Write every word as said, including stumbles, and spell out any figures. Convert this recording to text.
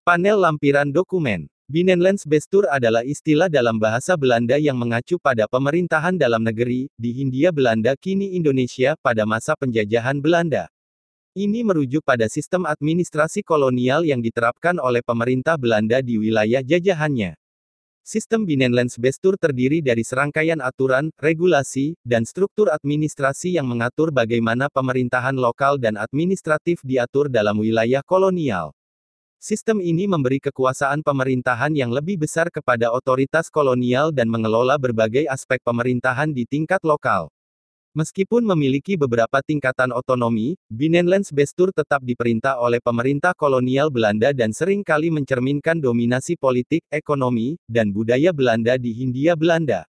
Panel lampiran dokumen. Binnenlandsbestuur adalah istilah dalam bahasa Belanda yang mengacu pada pemerintahan dalam negeri, di Hindia Belanda kini Indonesia, pada masa penjajahan Belanda. Ini merujuk pada sistem administrasi kolonial yang diterapkan oleh pemerintah Belanda di wilayah jajahannya. Sistem Binnenlandsbestuur terdiri dari serangkaian aturan, regulasi, dan struktur administrasi yang mengatur bagaimana pemerintahan lokal dan administratif diatur dalam wilayah kolonial. Sistem ini memberi kekuasaan pemerintahan yang lebih besar kepada otoritas kolonial dan mengelola berbagai aspek pemerintahan di tingkat lokal. Meskipun memiliki beberapa tingkatan otonomi, Binnenlandsbestuur tetap diperintah oleh pemerintah kolonial Belanda dan sering kali mencerminkan dominasi politik, ekonomi, dan budaya Belanda di Hindia Belanda.